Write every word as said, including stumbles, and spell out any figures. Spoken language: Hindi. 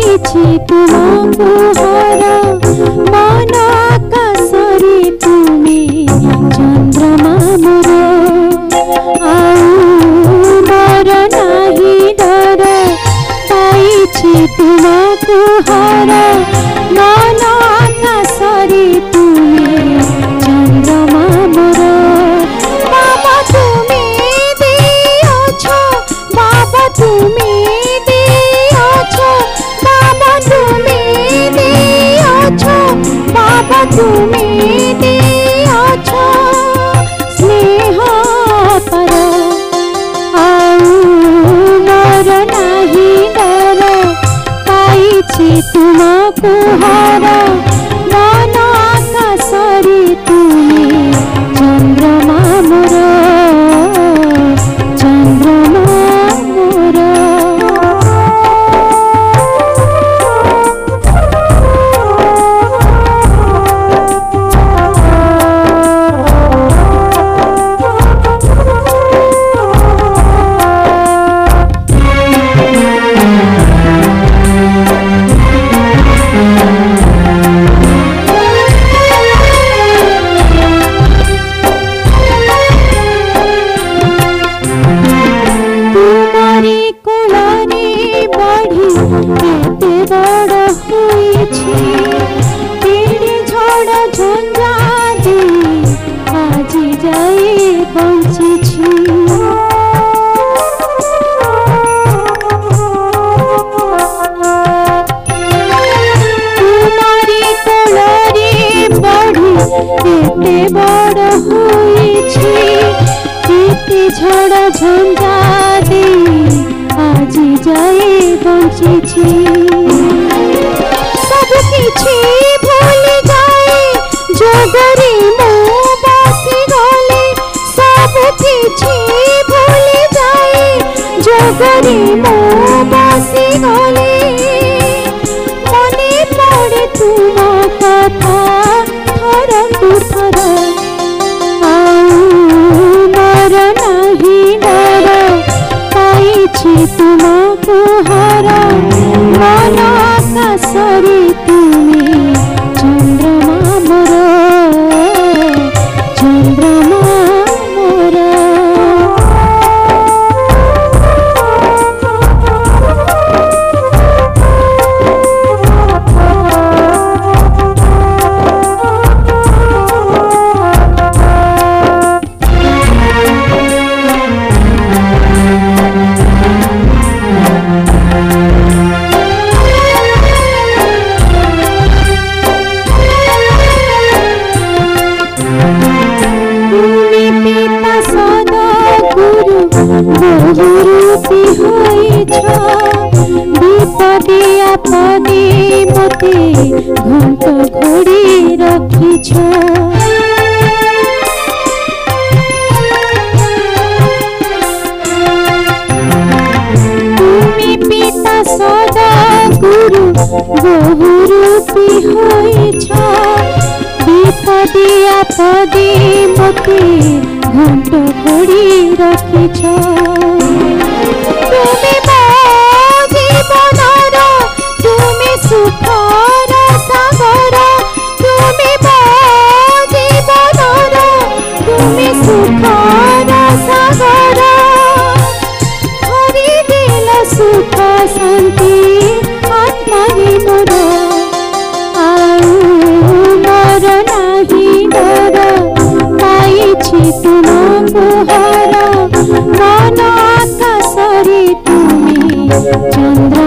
पाइछि तुमको हर मन आकाशरे तुमे चंद्रमा मोर आउ मोर नाही डर पाइछि तुमको हर मन आकाशरे तुमे चंद्रमा मोर बाबा तुमे दियछ बाबा तुमे दियछ बाबा तुमे दियछ बाबा तुमे दियछ स्नेह पर आउ मोर नाही डर पाइछि तुमको हर मन आकाशरे तुमे चंद्रमा मोर चंद्रमा मोर झड़ झंझा दे आज जाए बंची सब किछि भूल जाए जोगरी मो बासी गले सब किछि भूल जाए जोगरी मो बासी गले मने पड़े तुम कथा थर तू थर तुमको हर मन आकाशरे तुमे चंद्रमा मोर चंद्रमा मोर बहुरूपी होइछ विपदे आपदे मते घंट घोड़ी रखिछ तुमी पिता सदा गुरु बहुरूपी होइछ विपदे आपदे मते घंट घोड़ी रखिछ तुमे मो जीवनर तुमे सुखर सागर तुमे मो जीवनर तुमे सुखर सागर हरि दिल सुख शांति आत्मारे मोर आउ मोर नाही डर पाइछि तुमको हर मन आकाशरे तुमे चंद्र